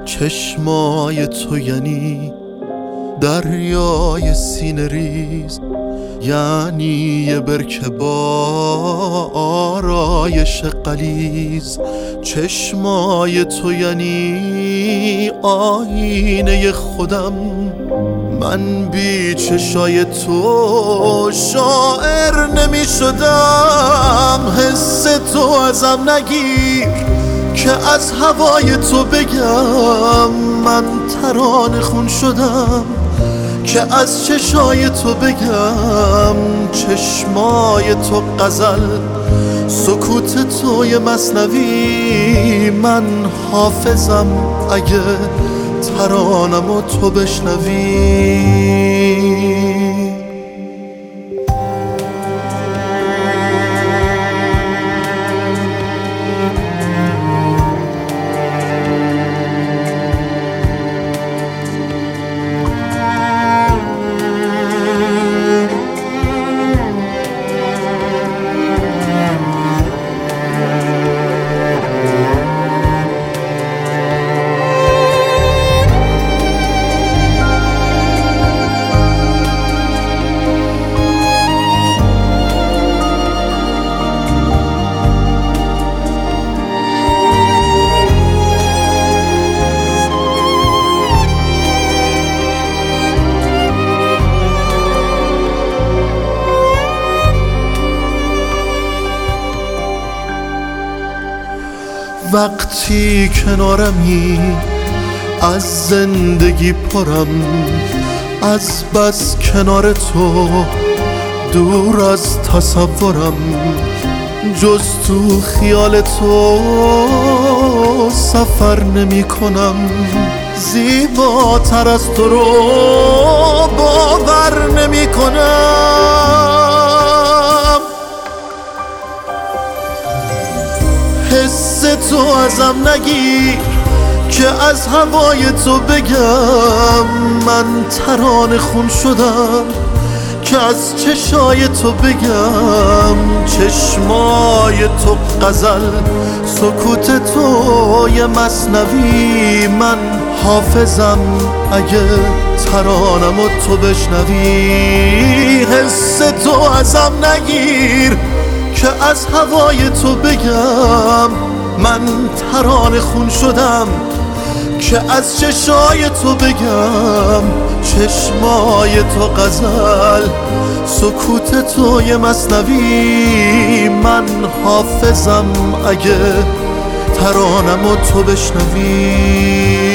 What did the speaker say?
چشمای تو یعنی دریای سینه ریز، یعنی یه برکه با آرایش غلیظ. چشمای تو یعنی آینه خودم، من بی چشای تو شاعر نمی شدم. حس تو ازم نگیر که از هوای تو بگم، من ترانه خون شدم که از چشای تو بگم. چشمای تو غزل، سکوت تو یه مثنوی، من حافظم اگه ترانمو تو بشنوی. وقتی کنارمی از زندگی پرم، از بس کنار تو دور از تصورم. جز تو خیال تو سفر نمی کنم، زیباتر از تو رو باور نمی کنم. حس تو ازم نگیر که از هوای تو بگم، من ترانه خون شدم که از چشای تو بگم. چشمای تو غزل، سکوت تو یه مثنوی، من حافظم اگه ترانمو تو بشنوی. حس تو ازم نگیر که از هوای تو بگم، من ترانه خون شدم که از چشای تو بگم. چشمای تو غزل، سکوت تو یه مثنوی، من حافظم اگه ترانمو تو بشنوی.